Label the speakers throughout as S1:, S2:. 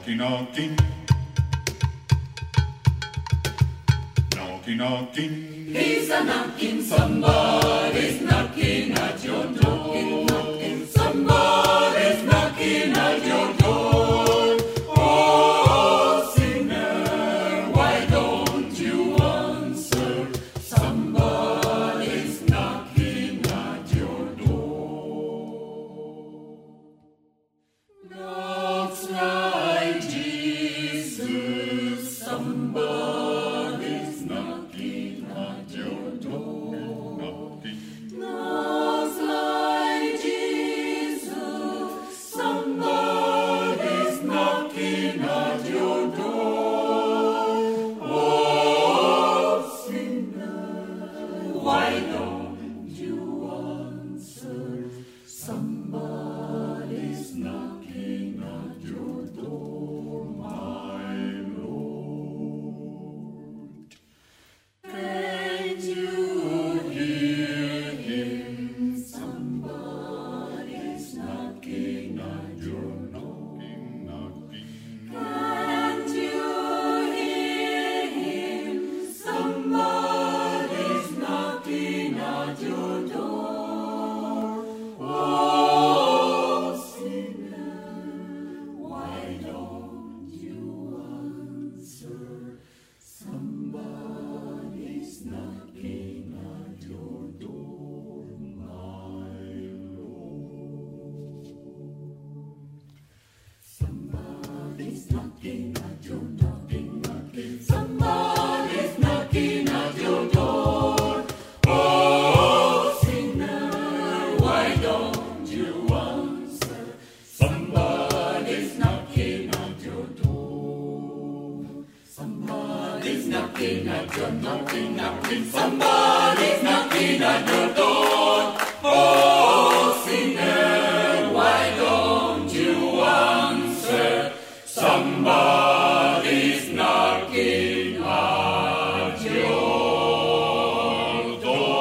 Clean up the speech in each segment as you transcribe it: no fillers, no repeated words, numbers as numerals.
S1: Knocking, knocking. Knocking, knocking.
S2: He's a knocking, somebody's knocking at your door. Knocking, knocking, somebody's knocking at your door. Oh, sinner, why don't you answer? Somebody's knocking at your door. Knocks like Jesus, somebody's knocking at your door. Knocks like Jesus, somebody's knocking at your door. Oh, sinner, why don't you answer? Somebody's knocking at your door, my Lord. Can't you hear him? Somebody's knocking at your door. Can't you hear him? Somebody's knocking at your door. Oh, sinner, why don't you answer? Somebody's knocking at your door, my Lord. Somebody's knocking at your door, knocking. Somebody's knocking at your door. Oh, sinner, why don't you answer? Somebody's knocking at your door. Somebody's knocking at your knocking, knocking. Somebody's knocking at your door. Oh, sinner, why don't you answer? Somebody's knocking at your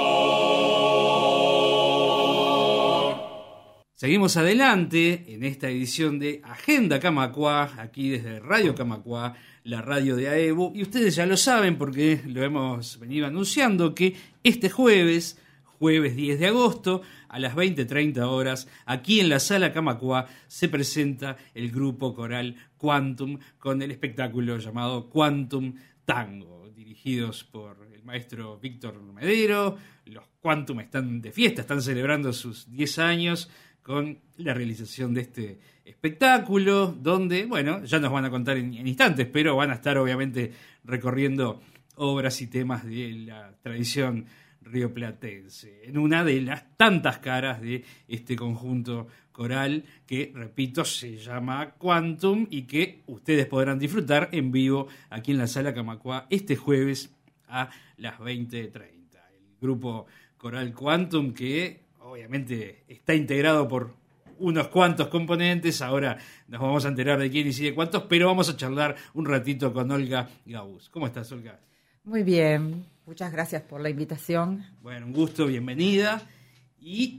S2: door.
S3: Seguimos adelante en esta edición de Agenda Camacuá, aquí desde Radio Camacuá, la radio de AEBU, y ustedes ya lo saben porque lo hemos venido anunciando que este jueves 10 de agosto, a las 20:30 horas, aquí en la Sala Camacuá, se presenta el grupo coral Quantum con el espectáculo llamado Quantum Tango, dirigidos por el maestro Víctor Medero. Los Quantum están de fiesta, están celebrando sus 10 años con la realización de este espectáculo, donde, bueno, ya nos van a contar en instantes, pero van a estar obviamente recorriendo obras y temas de la tradición rioplatense, en una de las tantas caras de este conjunto coral que, repito, se llama Quantum y que ustedes podrán disfrutar en vivo aquí en la Sala Camacuá este jueves a las 20:30. El grupo coral Quantum, que obviamente está integrado por unos cuantos componentes, ahora nos vamos a enterar de quiénes y de cuántos, pero vamos a charlar un ratito con Olga Gabus. ¿Cómo estás, Olga?
S4: Muy bien, muchas gracias por la invitación.
S3: Bueno, un gusto, bienvenida. Y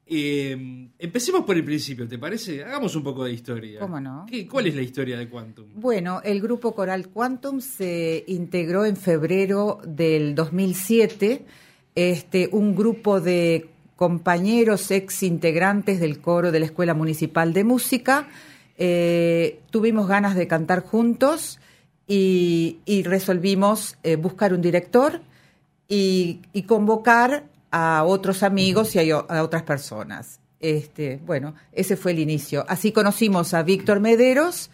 S3: empecemos por el principio, ¿te parece? Hagamos un poco de historia.
S4: ¿Cómo no?
S3: ¿Cuál es la historia de Quantum?
S4: Bueno, el grupo coral Quantum se integró en febrero del 2007, un grupo de compañeros ex integrantes del coro de la Escuela Municipal de Música. Tuvimos ganas de cantar juntos y resolvimos buscar un director y convocar a otros amigos y a otras personas. Bueno, ese fue el inicio. Así conocimos a Víctor Mederos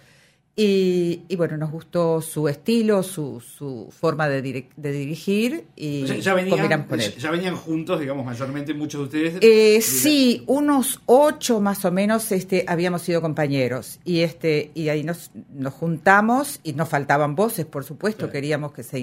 S4: y bueno, nos gustó su estilo, su forma de dirigir y combinamos con él.
S3: Ya venían juntos, digamos, mayormente muchos de ustedes.
S4: Sí, unos 8 más o menos habíamos sido compañeros y ahí nos juntamos y nos faltaban voces, por supuesto, claro. Queríamos que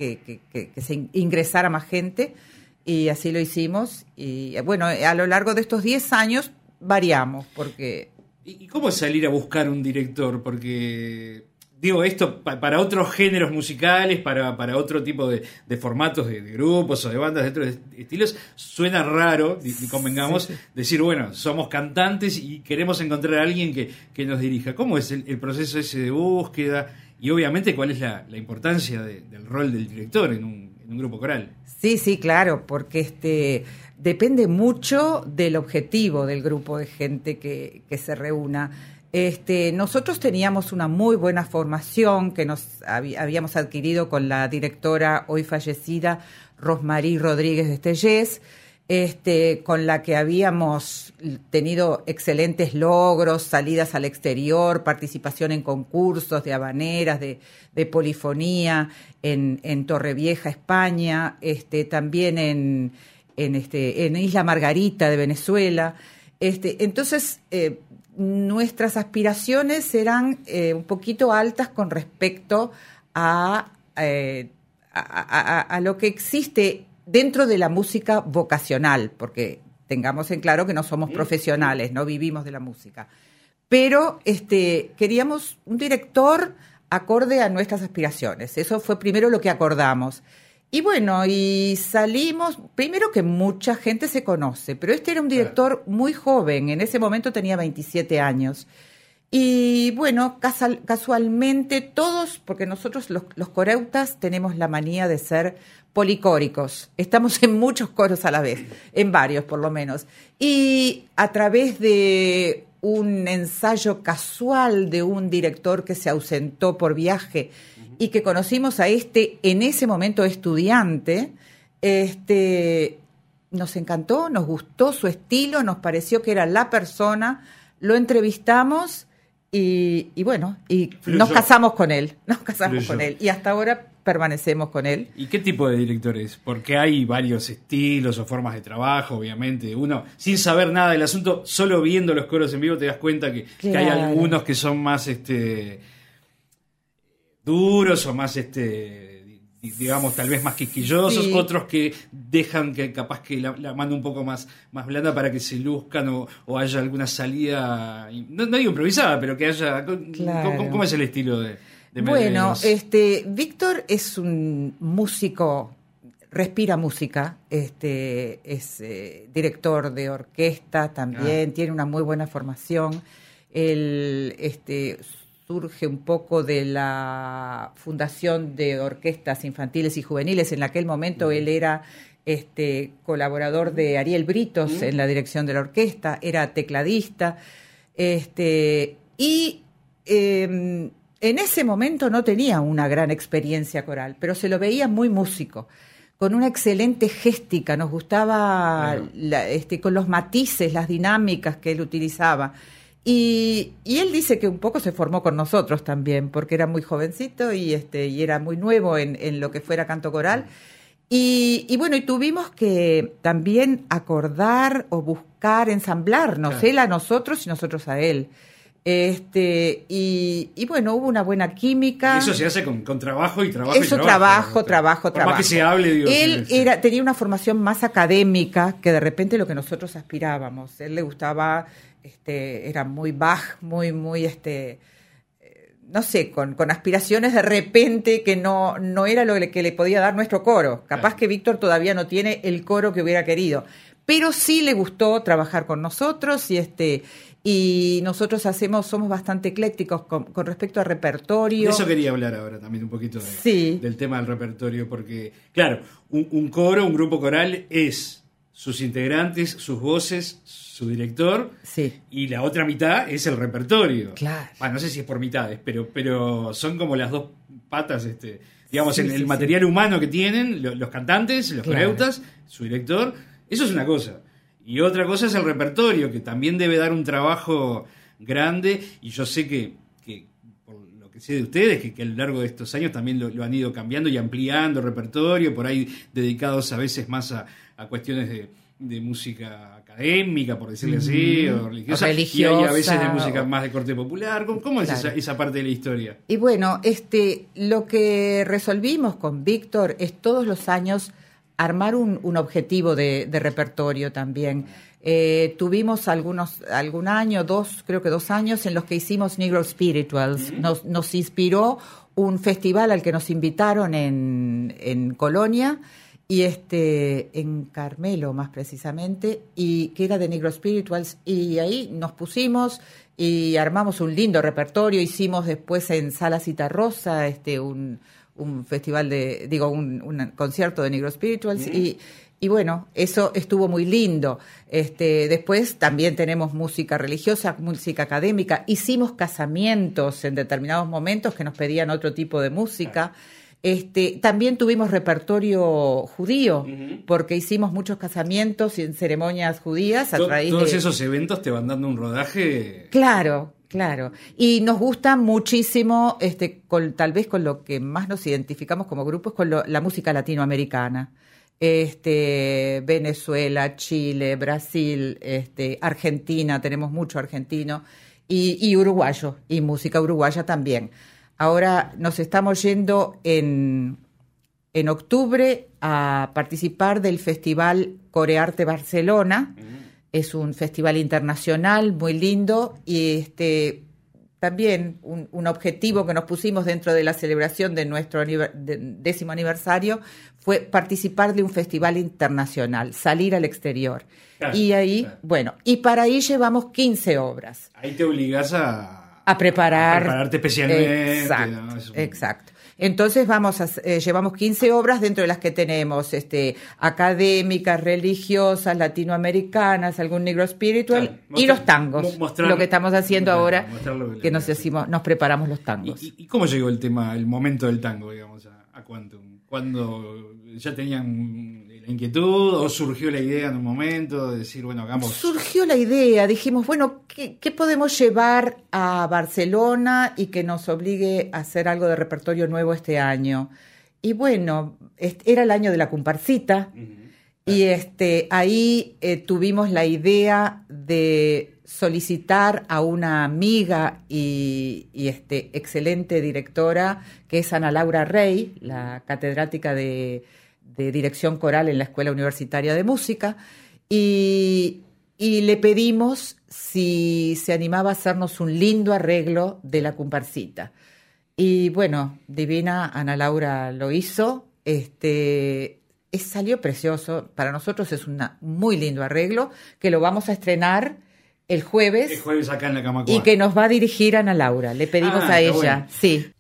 S4: se ingresara más gente y así lo hicimos y bueno, a lo largo de estos 10 años variamos porque...
S3: ¿Y cómo es salir a buscar un director? Porque Digo, esto para otros géneros musicales, para otro tipo de formatos de grupos o de bandas de otros estilos, suena raro, y convengamos,
S4: Sí.
S3: decir, bueno, somos cantantes y queremos encontrar a alguien que nos dirija. ¿Cómo es el proceso ese de búsqueda? Y obviamente, ¿cuál es la importancia del rol del director en un grupo coral?
S4: Sí, claro, porque depende mucho del objetivo del grupo de gente que se reúna. Nosotros teníamos una muy buena formación que nos habíamos adquirido con la directora hoy fallecida Rosmarie Rodríguez de Estellés, con la que habíamos tenido excelentes logros, salidas al exterior, participación en concursos de habaneras, de polifonía en Torrevieja, España, también en Isla Margarita de Venezuela. Entonces, nuestras aspiraciones eran un poquito altas con respecto a lo que existe dentro de la música vocacional, porque tengamos en claro que no somos profesionales, no vivimos de la música. Pero queríamos un director acorde a nuestras aspiraciones. Eso fue primero lo que acordamos. Y bueno, y salimos, primero que mucha gente se conoce, pero era un director muy joven, en ese momento tenía 27 años. Y bueno, casualmente todos, porque nosotros los coreutas tenemos la manía de ser policóricos, estamos en muchos coros a la vez, en varios por lo menos. Y a través de un ensayo casual de un director que se ausentó por viaje, y que conocimos a en ese momento estudiante, nos encantó, nos gustó su estilo, nos pareció que era la persona, lo entrevistamos y bueno, nos casamos con él, y hasta ahora permanecemos con él.
S3: ¿Y qué tipo de director es? Porque hay varios estilos o formas de trabajo, obviamente. Uno, sin saber nada del asunto, solo viendo los coros en vivo te das cuenta que hay algunos que son más duros o más digamos tal vez más quisquillosos, sí. Otros que dejan que capaz que la mano un poco más blanda para que se luzcan o haya alguna salida, no digo improvisada, pero que haya... Claro. ¿Cómo es el estilo de
S4: Bueno, Víctor es un músico, respira música, es director de orquesta también, tiene una muy buena formación. Él surge un poco de la Fundación de Orquestas Infantiles y Juveniles. En aquel momento él era colaborador de Ariel Britos en la dirección de la orquesta, era tecladista, y en ese momento no tenía una gran experiencia coral, pero se lo veía muy músico, con una excelente géstica, nos gustaba con los matices, las dinámicas que él utilizaba. Y él dice que un poco se formó con nosotros también, porque era muy jovencito y era muy nuevo en lo que fuera canto coral. Y bueno, y tuvimos que también acordar o buscar ensamblarnos, claro. Él a nosotros y nosotros a él. Y bueno, hubo una buena química.
S3: Y eso se hace con trabajo y trabajo.
S4: Eso, trabajo.
S3: Más que se hable, digo.
S4: Él tenía una formación más académica que de repente lo que nosotros aspirábamos. A él le gustaba, era muy Bach, muy no sé, con aspiraciones de repente que no era lo que le podía dar nuestro coro. Capaz claro. Que Víctor todavía no tiene el coro que hubiera querido. Pero sí le gustó trabajar con nosotros y nosotros somos bastante eclécticos con respecto al repertorio.
S3: De eso quería hablar ahora también un poquito del tema del repertorio, porque, claro, un coro, un grupo coral es sus integrantes, sus voces, su director,
S4: sí.
S3: Y la otra mitad es el repertorio.
S4: Claro.
S3: Bueno, no sé si es por mitades, pero son como las dos patas, digamos, sí, el material humano que tienen los cantantes, los coreutas, su director, eso es una cosa. Y otra cosa es el repertorio, que también debe dar un trabajo grande, y yo sé que por lo que sé de ustedes, que a lo largo de estos años también lo han ido cambiando y ampliando el repertorio, por ahí dedicados a veces más a cuestiones de música académica, por decirle así, o religiosa, y hay a veces de música más de corte popular. ¿Cómo es claro. esa parte de la historia?
S4: Y bueno, lo que resolvimos con Víctor es todos los años armar un objetivo de repertorio también. Tuvimos algún año, creo que 2 años, en los que hicimos Negro Spirituals. Nos inspiró un festival al que nos invitaron en Colonia, y en Carmelo más precisamente, y que era de Negro Spirituals, y ahí nos pusimos y armamos un lindo repertorio. Hicimos después en Sala Citarrosa un festival un concierto de Negro Spirituals, y bueno, eso estuvo muy lindo. Después también tenemos música religiosa, música académica. Hicimos casamientos en determinados momentos que nos pedían otro tipo de música. También tuvimos repertorio judío, porque hicimos muchos casamientos y en ceremonias judías a raíz
S3: todos esos eventos te van dando un rodaje.
S4: Claro. Y nos gusta muchísimo, tal vez con lo que más nos identificamos como grupo es con la música latinoamericana. Venezuela, Chile, Brasil, Argentina, tenemos mucho argentino, y uruguayo, y música uruguaya también. Ahora nos estamos yendo en octubre a participar del Festival Corearte Barcelona. Es un festival internacional muy lindo, y también un objetivo que nos pusimos dentro de la celebración de nuestro 10º aniversario fue participar de un festival internacional, salir al exterior.
S3: Claro,
S4: y ahí,
S3: claro.
S4: Bueno, y para ahí llevamos 15 obras.
S3: Ahí te obligás a
S4: prepararte
S3: especialmente.
S4: Exacto,
S3: ¿no?
S4: Exacto. Entonces llevamos 15 obras, dentro de las que tenemos académicas, religiosas, latinoamericanas, algún negro spiritual, y los tangos. Lo que estamos haciendo ahora, que nos preparamos los tangos.
S3: ¿Y cómo llegó el momento del tango, digamos, a Quantum? ¿Cuándo ya tenían la inquietud o surgió la idea en un momento de decir, bueno, hagamos?
S4: Surgió la idea, dijimos, bueno, ¿qué podemos llevar a Barcelona y que nos obligue a hacer algo de repertorio nuevo este año? Y bueno, era el año de la comparsita, y ahí tuvimos la idea de solicitar a una amiga y excelente directora, que es Ana Laura Rey, la catedrática de dirección coral en la Escuela Universitaria de Música, y le pedimos si se animaba a hacernos un lindo arreglo de la comparsita. Y bueno, divina, Ana Laura lo hizo. Salió precioso. Para nosotros es un muy lindo arreglo, que lo vamos a estrenar el jueves.
S3: El jueves acá en la Camacuá.
S4: Y que nos va a dirigir Ana Laura. Le pedimos a ella. Bueno. Sí.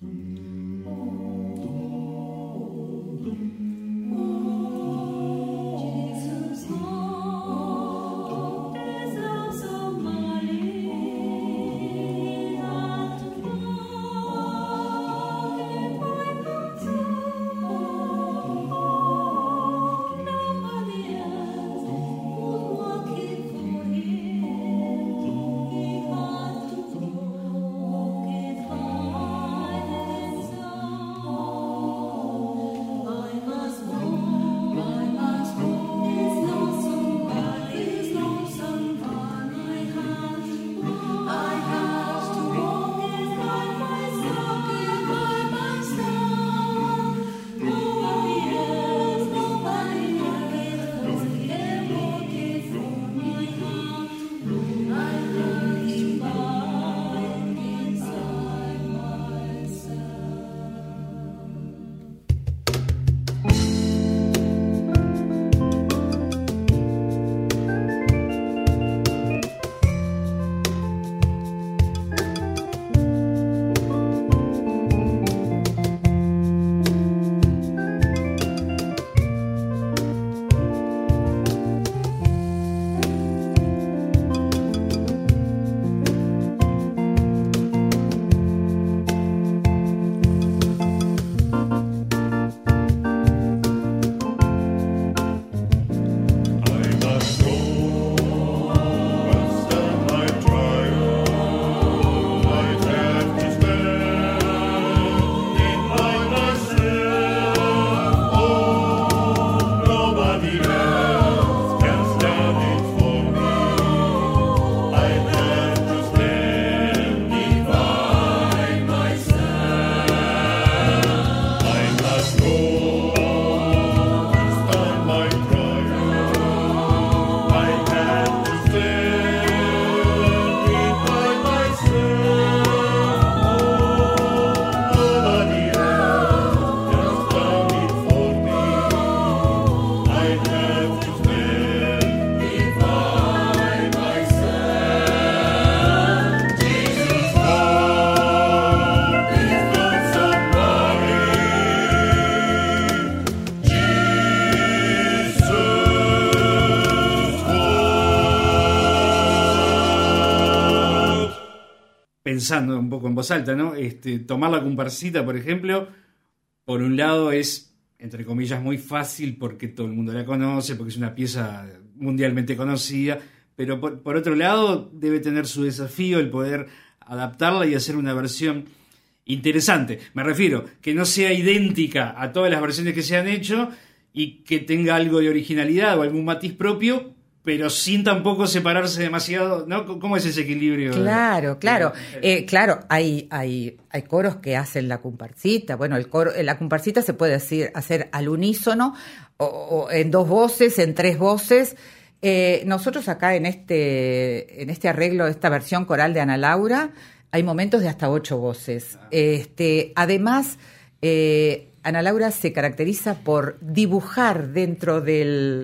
S3: pensando un poco en voz alta, ¿no? Tomar la comparsita, por ejemplo, por un lado es, entre comillas, muy fácil porque todo el mundo la conoce, porque es una pieza mundialmente conocida, pero por otro lado debe tener su desafío el poder adaptarla y hacer una versión interesante. Me refiero, que no sea idéntica a todas las versiones que se han hecho y que tenga algo de originalidad o algún matiz propio, pero sin tampoco separarse demasiado, ¿no? ¿Cómo es ese equilibrio?
S4: Claro. Claro, hay coros que hacen la comparsita. Bueno, la comparsita se puede hacer al unísono, o en 2 voces, en 3 voces. Nosotros acá en este arreglo, esta versión coral de Ana Laura, hay momentos de hasta 8 voces. Además, Ana Laura se caracteriza por dibujar dentro de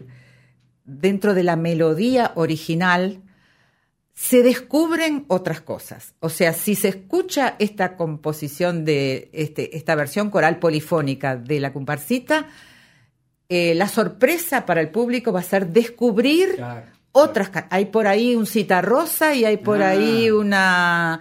S4: la melodía original, se descubren otras cosas. O sea, si se escucha esta composición de esta versión coral polifónica de la comparsita, la sorpresa para el público va a ser descubrir otras. Hay por ahí un Citarrosa y hay por ahí una,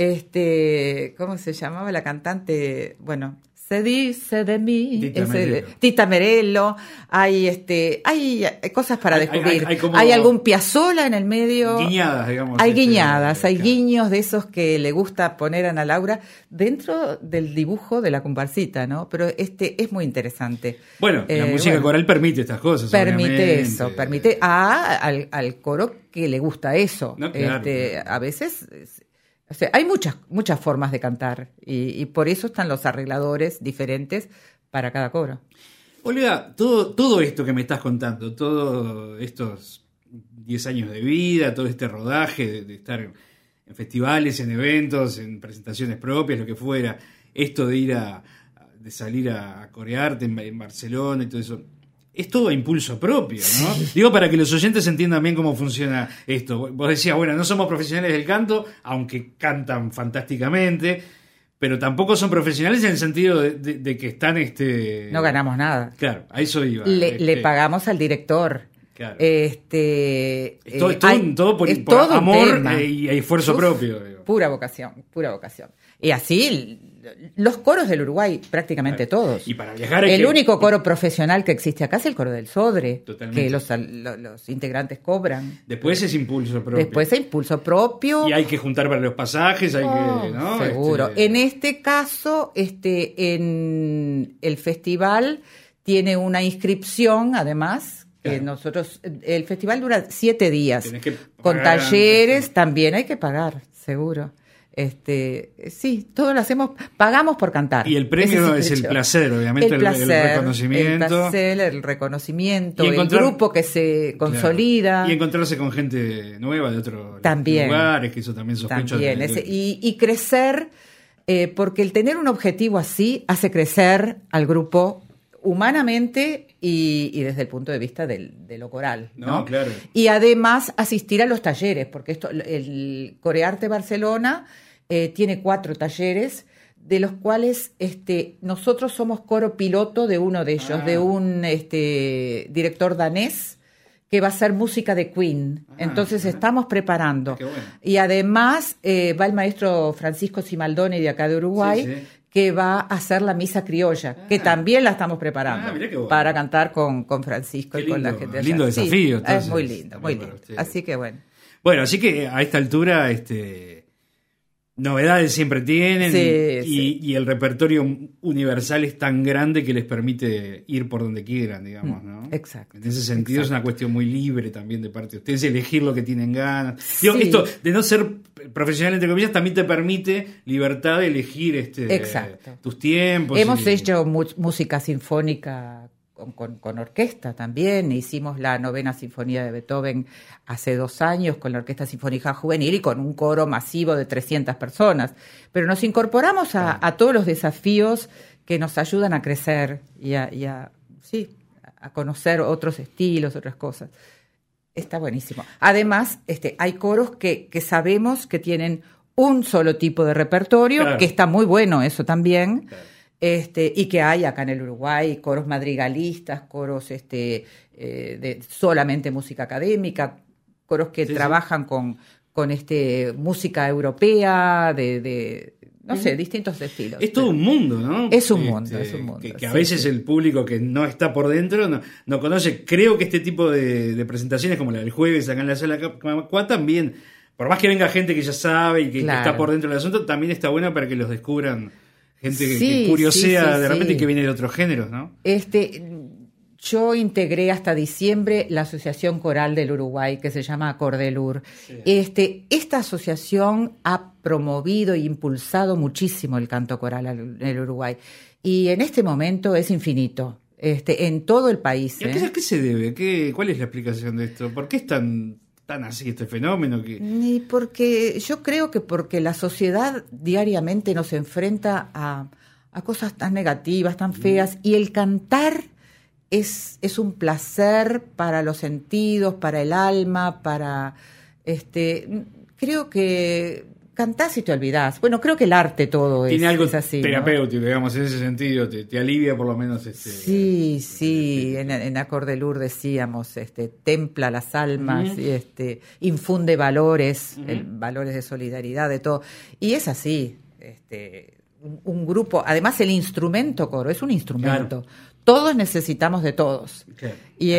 S4: ¿cómo se llamaba la cantante? Bueno, se dice de mí, Tita Merello. Hay cosas para descubrir. Hay algún Piazzolla en el medio.
S3: Guiñadas, digamos.
S4: Hay guiñadas, hay guiños de esos que le gusta poner a Ana Laura dentro del dibujo de la comparsita, ¿no? Pero es muy interesante.
S3: Bueno, la música coral permite estas cosas.
S4: Permite
S3: obviamente.
S4: eso, permite al coro que le gusta eso.
S3: No, claro.
S4: A veces. O sea, hay muchas formas de cantar y por eso están los arregladores diferentes para cada coro.
S3: Olga, todo esto que me estás contando, todos estos 10 años de vida, todo este rodaje de estar en festivales, en eventos, en presentaciones propias, lo que fuera, esto de de salir a corearte en Barcelona y todo eso, es todo a impulso propio, ¿no? Sí. Digo, para que los oyentes entiendan bien cómo funciona esto. Vos decías, bueno, no somos profesionales del canto, aunque cantan fantásticamente, pero tampoco son profesionales en el sentido de que están...
S4: No ganamos nada.
S3: Claro, a eso iba.
S4: Le pagamos al director.
S3: Claro.
S4: Todo
S3: por amor y esfuerzo propio. Digo.
S4: Pura vocación. Y así los coros del Uruguay, prácticamente todos.
S3: Y para viajar
S4: el único coro profesional que existe acá es el coro del Sodre.
S3: Totalmente.
S4: Que los integrantes cobran.
S3: Después es impulso propio. Y hay que juntar para los pasajes, ¿no?
S4: Seguro. En este caso, en el festival tiene una inscripción, además. Nosotros, el festival dura 7 días. Con talleres también hay que pagar, seguro. Sí, todo lo hacemos, pagamos por cantar.
S3: Y el premio es el placer, obviamente, el reconocimiento.
S4: El reconocimiento, el grupo que se consolida.
S3: Claro. Y encontrarse con gente nueva de otros lugares, que eso también sospecho.
S4: Y crecer, porque el tener un objetivo así hace crecer al grupo humanamente y desde el punto de vista de lo coral, ¿no?
S3: Claro.
S4: Y además asistir a los talleres, porque el Corearte Barcelona tiene 4 talleres, de los cuales nosotros somos coro piloto de uno de ellos, de un director danés que va a hacer música de Queen. Entonces estamos preparando.
S3: Qué bueno.
S4: Y además va el maestro Francisco Simaldoni de acá de Uruguay, que va a hacer la misa criolla, que también la estamos preparando para cantar con Francisco y con la gente.
S3: Lindo desafío.
S4: Sí, es muy lindo, muy lindo. Así que bueno.
S3: Bueno, así que a esta altura novedades siempre tienen y el repertorio universal es tan grande que les permite ir por donde quieran, digamos, ¿no?
S4: Exacto.
S3: En ese sentido es una cuestión muy libre también de parte de ustedes, elegir lo que tienen ganas. Digo, esto de no ser profesional, entre comillas, también te permite libertad de elegir tus tiempos.
S4: Hemos hecho música sinfónica con orquesta también. Hicimos la 9ª Sinfonía de Beethoven hace 2 años con la Orquesta Sinfónica Juvenil y con un coro masivo de 300 personas. Pero nos incorporamos a todos los desafíos que nos ayudan a crecer y a conocer otros estilos, otras cosas. Está buenísimo. Además, hay coros que sabemos que tienen un solo tipo de repertorio, que está muy bueno eso también. Claro. Y que hay acá en el Uruguay coros madrigalistas, coros de solamente música académica, coros que trabajan con con música europea, no sé, distintos estilos.
S3: Es todo un mundo, ¿no?
S4: Es un mundo, es un mundo.
S3: Que a veces el público que no está por dentro no conoce. Creo que este tipo de presentaciones, como la del jueves acá en la sala Camacuá, también, por más que venga gente que ya sabe y que está por dentro del asunto, también está bueno para que los descubran gente que curiosea de repente y que viene de otros géneros, ¿no?
S4: Yo integré hasta diciembre la Asociación Coral del Uruguay, que se llama Acordelur. Sí. Esta asociación ha promovido e impulsado muchísimo el canto coral en el Uruguay. Y en este momento es infinito, en todo el país.
S3: ¿Y a qué se debe? ¿Cuál es la explicación de esto? ¿Por qué es tan así este fenómeno?
S4: Porque yo creo que porque la sociedad diariamente nos enfrenta a cosas tan negativas, tan feas, y el cantar es un placer para los sentidos, para el alma, creo que cantás y te olvidás. Bueno, creo que el arte todo
S3: tiene algo
S4: es así,
S3: terapéutico,
S4: ¿no?
S3: Digamos, en ese sentido, te alivia por lo menos.
S4: Sí, en Acordelur decíamos, templa las almas, y infunde valores, valores de solidaridad, de todo. Y es así, un grupo, además el instrumento coro es un instrumento. Claro. Todos necesitamos de todos. Okay.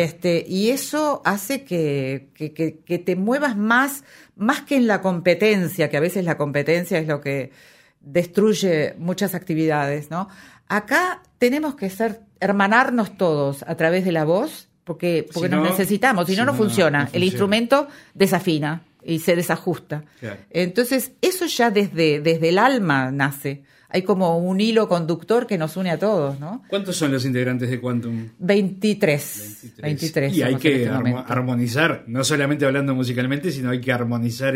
S4: Y eso hace que te muevas más que en la competencia, que a veces la competencia es lo que destruye muchas actividades, ¿no? Acá tenemos que hermanarnos todos a través de la voz, porque nos necesitamos, si no funciona. El instrumento desafina y se desajusta. Claro. Entonces, eso ya desde el alma nace. Hay como un hilo conductor que nos une a todos, ¿no?
S3: ¿Cuántos son los integrantes de Quantum?
S4: 23. Y
S3: hay que armonizar, no solamente hablando musicalmente, sino hay que armonizar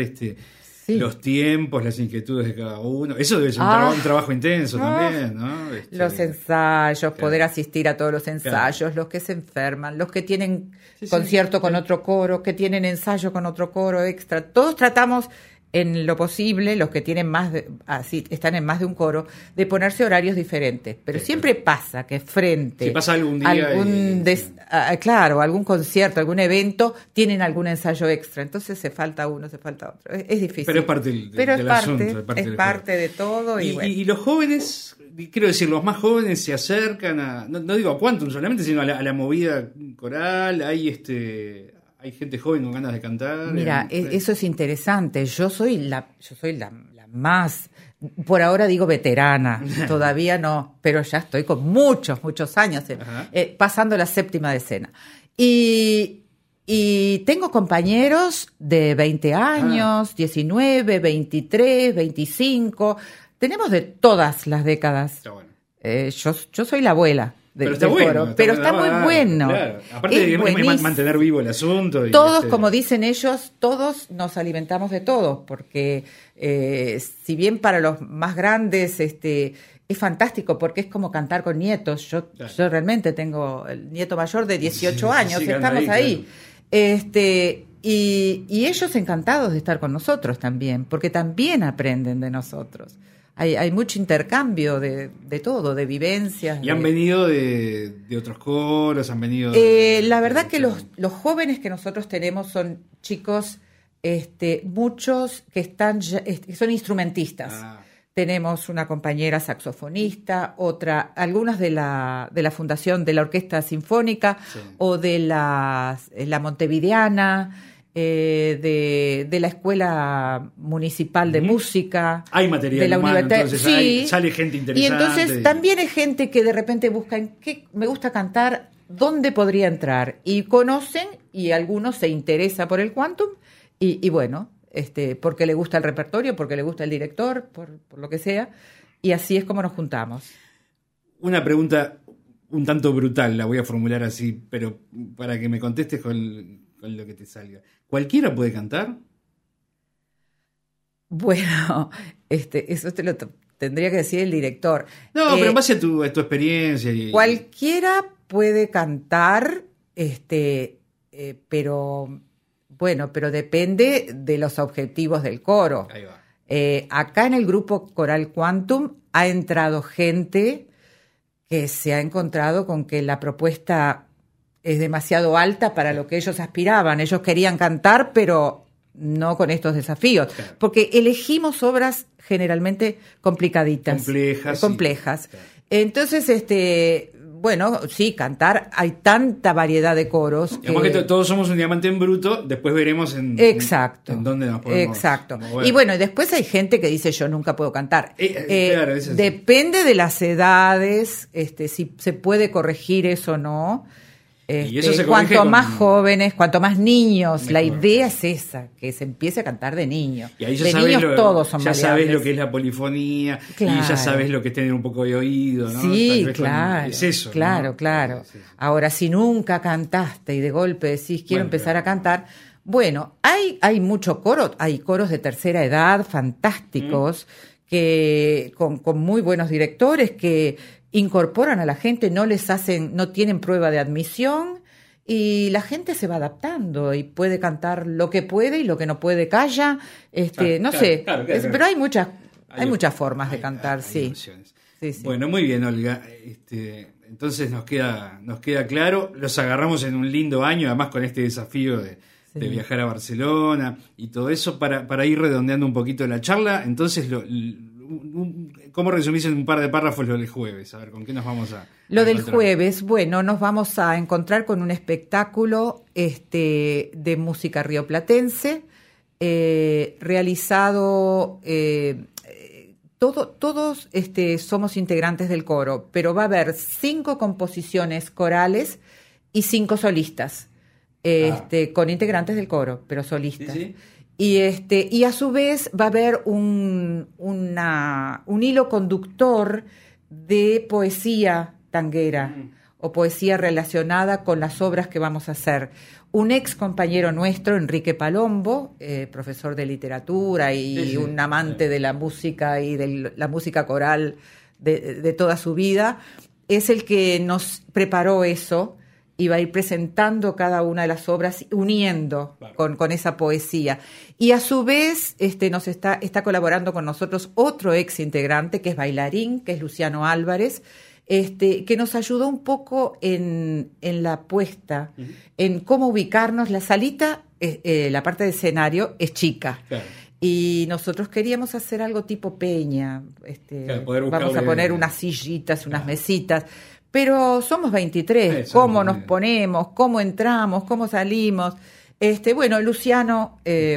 S3: los tiempos, las inquietudes de cada uno. Eso debe ser un trabajo intenso también, ¿no?
S4: Los ensayos, poder asistir a todos los ensayos, los que se enferman, los que tienen concierto con otro coro, que tienen ensayo con otro coro extra. Todos tratamos, en lo posible, los que tienen están en más de un coro, de ponerse horarios diferentes. Pero siempre pasa que frente
S3: si pasa algún día
S4: algún concierto, algún evento, tienen algún ensayo extra. Entonces se falta uno, se falta otro. Es difícil.
S3: Pero es parte del asunto.
S4: Es parte de todo.
S3: Y los jóvenes, quiero decir, los más jóvenes se acercan no digo a Quantum solamente, sino a la movida coral. Hay gente joven con ganas de cantar.
S4: Mira, eso es interesante. Yo soy la más, por ahora digo veterana, todavía no, pero ya estoy con muchos años pasando la séptima decena. Y tengo compañeros de 20 años, 19, 23, 25. Tenemos de todas las décadas. Está bueno. Yo soy la abuela.
S3: Pero está bueno.
S4: Pero está muy bueno.
S3: Claro. Aparte es mantener vivo el asunto.
S4: Todos, como dicen ellos, todos nos alimentamos de todos, porque si bien para los más grandes es fantástico, porque es como cantar con nietos. Yo realmente tengo el nieto mayor de 18 años, estamos ahí. Claro. Y ellos encantados de estar con nosotros también, porque también aprenden de nosotros. Hay mucho intercambio de todo, de vivencias.
S3: ¿Y han venido de otros coros? ¿Han venido
S4: la verdad que los jóvenes que nosotros tenemos son chicos, muchos que son instrumentistas. Tenemos una compañera saxofonista, algunas de la fundación de la Orquesta Sinfónica o de la Montevideana. De la Escuela Municipal de Música.
S3: Hay material
S4: de la
S3: humano,
S4: universidad.
S3: Entonces sale gente interesante.
S4: Y entonces también hay gente que de repente busca en qué me gusta cantar, dónde podría entrar. Y conocen, y algunos se interesa por el Quantum, y bueno, porque le gusta el repertorio, porque le gusta el director, por lo que sea. Y así es como nos juntamos.
S3: Una pregunta un tanto brutal, la voy a formular así, pero para que me contestes con lo que te salga. ¿Cualquiera puede cantar?
S4: Bueno, eso te lo tendría que decir el director.
S3: No, pero en base a tu experiencia.
S4: Cualquiera puede cantar, pero depende de los objetivos del coro.
S3: Ahí va.
S4: Acá en el grupo Coral Quantum ha entrado gente que se ha encontrado con que la propuesta es demasiado alta para lo que ellos aspiraban. Ellos querían cantar, pero no con estos desafíos,
S3: Claro.
S4: porque elegimos obras generalmente complicaditas,
S3: Complejas, sí. Claro.
S4: Entonces, bueno, sí, cantar, hay tanta variedad de coros.
S3: Digamos que todos somos un diamante en bruto, después veremos
S4: Exacto.
S3: en dónde nos podemos
S4: Exacto.
S3: mover.
S4: Y bueno, después hay gente que dice yo nunca puedo cantar.
S3: Claro, eso sí.
S4: Depende de las edades, si se puede corregir eso o no.
S3: Y eso se corrige
S4: Cuanto
S3: con-
S4: más jóvenes, cuanto más niños, la
S3: Mejor.
S4: idea es esa, que se empiece a cantar de niño.
S3: Y ahí
S4: De niños todos son
S3: ya sabes
S4: maleables.
S3: lo que es la polifonía,
S4: Claro.
S3: y ya sabes lo que es tener un poco de oído, ¿no?
S4: Sí,
S3: Tal vez
S4: claro.
S3: es eso, ¿no?
S4: Claro, claro.
S3: Sí, sí.
S4: Ahora, si nunca cantaste y de golpe decís quiero
S3: Bueno,
S4: empezar
S3: claro.
S4: a cantar, bueno, hay mucho coro, hay coros de tercera edad fantásticos que con muy buenos directores que incorporan a la gente, no tienen prueba de admisión. Y la gente se va adaptando y puede cantar lo que puede y lo que no puede calla. No
S3: Claro,
S4: sé,
S3: claro.
S4: pero hay muchas formas de
S3: Hay-
S4: cantar,
S3: hay
S4: sí.
S3: opciones.
S4: Sí, sí.
S3: Bueno, muy bien, Olga. Entonces nos queda claro. Los agarramos en un lindo año, además con este desafío de viajar a Barcelona y todo eso, para ir redondeando un poquito la charla. Entonces, ¿cómo resumís en un par de párrafos lo del jueves? A ver, ¿con qué nos vamos a
S4: Lo del
S3: encontrar?
S4: jueves, bueno, nos vamos a encontrar con un espectáculo de música rioplatense, realizado, todos somos integrantes del coro, pero va a haber 5 composiciones corales y 5 solistas, con integrantes del coro, pero solistas.
S3: Sí, sí.
S4: Y a su vez va a haber un hilo conductor de poesía tanguera o poesía relacionada con las obras que vamos a hacer. Un ex compañero nuestro, Enrique Palombo, profesor de literatura y
S3: Sí, sí.
S4: un amante de la música y de la música coral de toda su vida, es el que nos preparó eso y va a ir presentando cada una de las obras, uniendo
S3: Claro.
S4: con esa poesía. Y a su vez nos está colaborando con nosotros otro ex integrante, que es bailarín, que es Luciano Álvarez, que nos ayudó un poco en la puesta, en cómo ubicarnos. La salita, la parte de escenario, es chica.
S3: Claro.
S4: Y nosotros queríamos hacer algo tipo peña.
S3: Claro, poder buscarle-
S4: Vamos a poner unas sillitas, unas mesitas. Pero somos 23,
S3: Eso,
S4: ¿cómo
S3: sí.
S4: nos ponemos? ¿Cómo entramos? ¿Cómo salimos? Bueno, Luciano,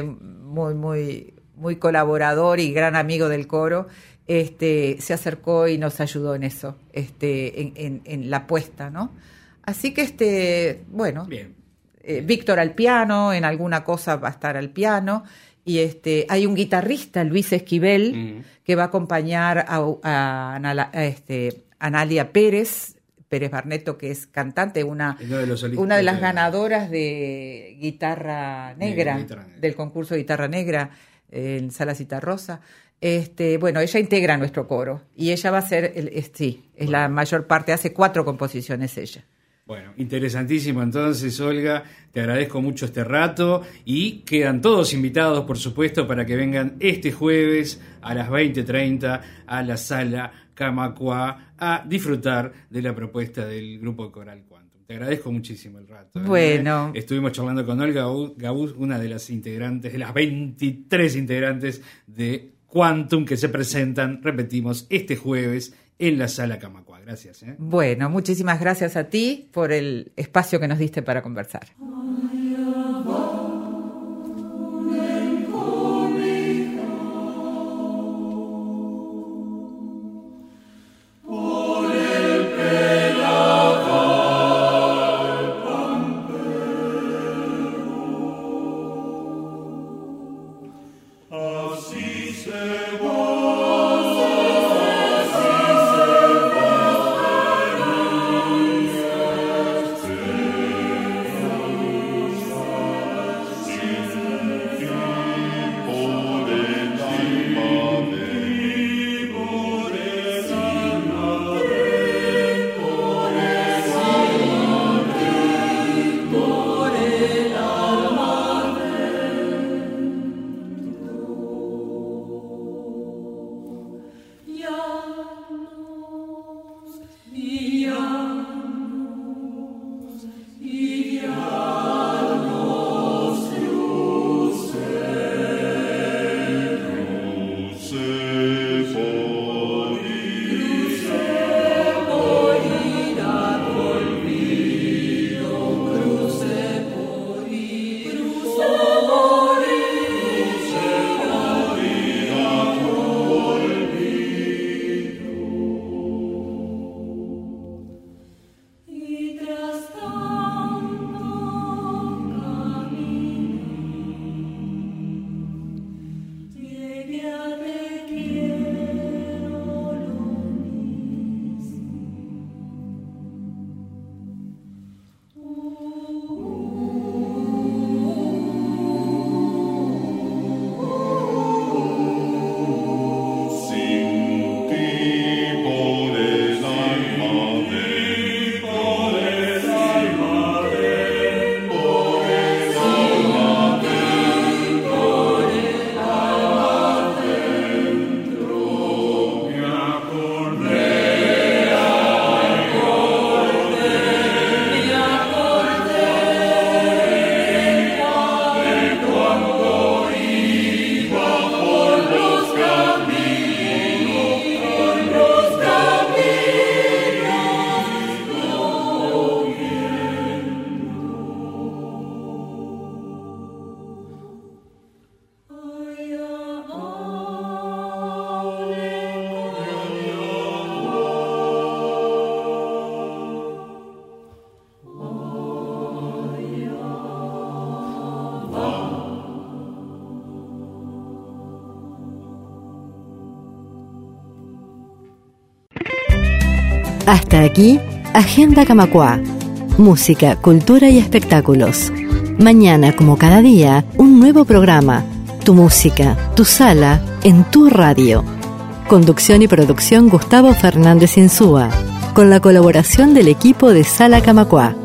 S4: muy colaborador y gran amigo del coro, se acercó y nos ayudó en eso, en la puesta, ¿no? Así que, bueno,
S3: Bien.
S4: Víctor al piano, en alguna cosa va a estar al piano, y hay un guitarrista, Luis Esquivel, que va a acompañar a Analia Pérez Barneto, que es cantante, una
S3: Uno de los solistas
S4: de las
S3: de-
S4: ganadoras de guitarra negra,
S3: Guitarra negra.
S4: del concurso de guitarra negra en Sala Citarrosa. Bueno, ella integra nuestro coro y ella va a ser, es la mayor parte, hace 4 composiciones ella.
S3: Bueno, interesantísimo entonces, Olga, te agradezco mucho este rato y quedan todos invitados, por supuesto, para que vengan este jueves a las 20:30 a la Sala Camacuá a disfrutar de la propuesta del Grupo Coral Quantum. Te agradezco muchísimo el rato.
S4: Bueno.
S3: Estuvimos charlando con Olga Gabús, una de las integrantes, de las 23 integrantes de Quantum que se presentan, repetimos, este jueves en la Sala Camacuá. Gracias.
S4: Bueno, muchísimas gracias a ti por el espacio que nos diste para conversar.
S2: Así se va.
S1: Hasta aquí, Agenda Camacuá. Música, cultura y espectáculos. Mañana, como cada día, un nuevo programa. Tu música, tu sala, en tu radio. Conducción y producción Gustavo Fernández Insúa, con la colaboración del equipo de Sala Camacuá.